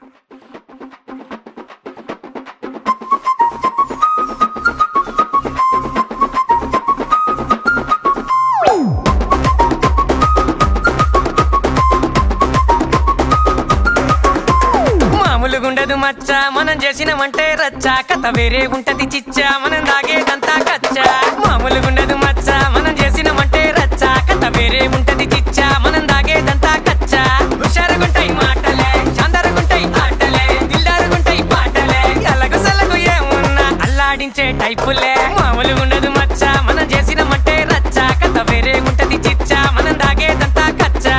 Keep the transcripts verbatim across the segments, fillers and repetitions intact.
మామూలుగుండదు మచ్చ మనం చేసినమంటే రచ్చ కథ వేరే ఉంటది చిచ్చా మనం దాగేదంతా కచ్చా మామూలుగుండదు మచ్చ మనం చేసినమంటే రచ్చ కథ వేరే ఉంటది చిచ్చా మనం దాగేదంతా కచ్చా హుషారుగుంటాయి మాటలే శాందరుగుంటాయి ఆటలే దిల్దారుగుంటాయి పాటలే ఎలగు సలగు ఏమున్నా అల్లాడించే టైపులే మామూలుగుండదు మచ్చ మనం చేసినమంటే రచ్చ కథ వేరే ఉంటది చిచ్చా మనం దాగేదంతా కచ్చా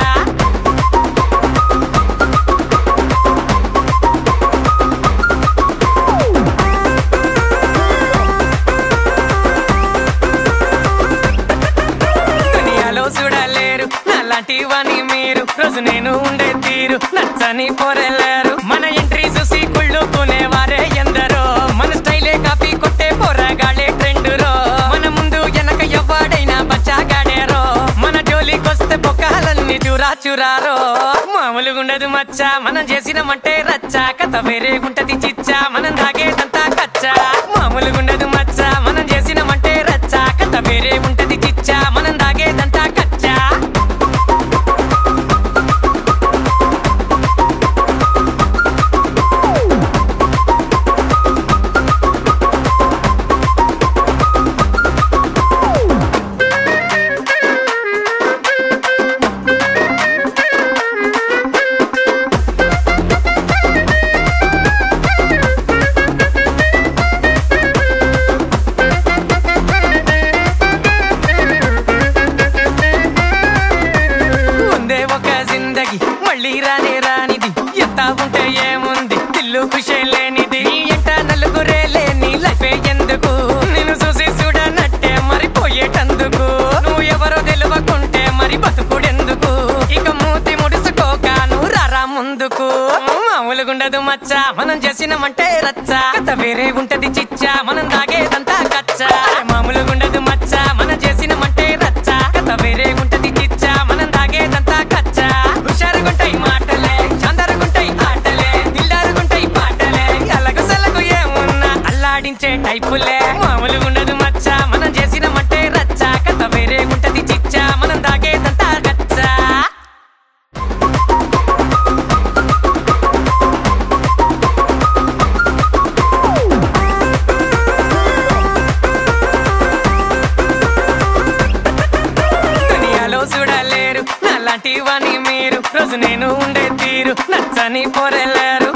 చూడలేరు నాలాంటివని మీరు రోజు నేను ఉండే తీరు నచ్చని పోరెళ్ళారు మన ఎంట్రీ చూసి కుళ్ళుకునేవారే ఎందరో మన స్టైలే కాపీ కొట్టే పోరగాళ్ళే ట్రెండురో మన ముందు వెనక ఎవ్వడైనా బచ్చాగాడేరో మన జోలికొస్తే బొక్కలన్నీ చూరా చూరారో మామూలుగుండదు మచ్చ మనం చేసినమంటే రచ్చ కథ వేరే ఉంటది చిచ్చా మనం దాగేదంతా కచ్చా మామూలుగుండదు మచ్చ మనం చేసినమంటే రచ్చ కథ వేరే ఉంటది చిచ్చా మనం దాగేదంతా కచ్చా మళ్ళీ రానే రానిది ఎంత ఉంటే ఏముంది ఇల్లు ఖుషే లేనిది ఎంట నలుగురే లేని లైఫే ఎందుకు నేను చూసి చూడనట్టే మరి పోయేటందుకు నువ్వు ఎవరో తెలియకుంటే మరి బతుకుడెందుకు ఇక మూతి ముడుసుకోక నువ్వు రారా ముందుకు మామూలుగుండదు మచ్చ మనం చేసినమంటే రచ్చ కథ వేరే ఉంటది చిచ్చా మనం దాగేదంతా కచ్చా మామూలుగుండదు మచ్చ మనం చేసినమంటే రచ్చ కథ వేరే ఉంటది చిచ్చా మనం దాగేదంతా కచ్చా హుషారుగుంటాయి మాటలే శాందరుగుంటాయి ఆటలే దిల్దారుగుంటాయి పాటలే ఎలగు సలగు ఏమున్నా అల్లాడించే టైపులే మామూలుగుండదు మచ్చ మనం చేసినమంటే రచ్చ కథ వేరే ఉంటది చిచ్చా మనం దాగేదంతా కచ్చా చూడలేరు నాలాంటివని మీరు రోజు నేను ఉండే తీరు నచ్చని పోరెళ్ళారు